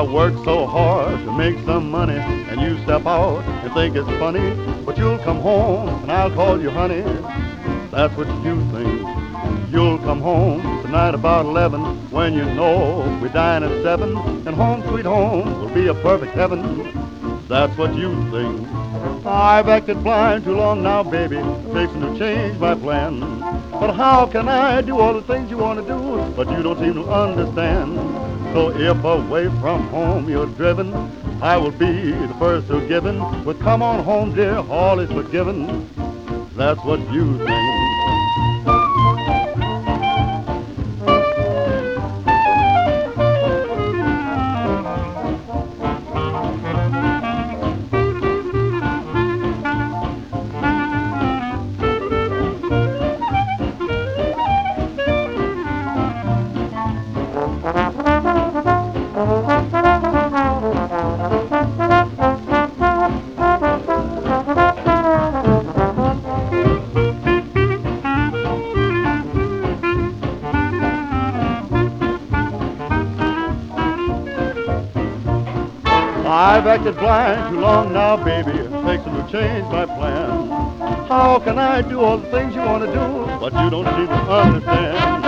work so hard to make some money, and you step out and think it's funny, but you'll come home and I'll call you honey. That's what you think. You'll come home tonight about 11 when you know we dine at 7, and home sweet home will be a perfect heaven. That's what you think. I've acted blind too long now, baby, fixing to change my plan. But how can I do all the things you want to do, but you don't seem to understand? So if away from home you're driven, I will be the first to give in. But come on home, dear, all is forgiven. That's what you think. I've acted blind too long now, baby, fixing to change my plan. How can I do all the things you want to do, but you don't seem to understand?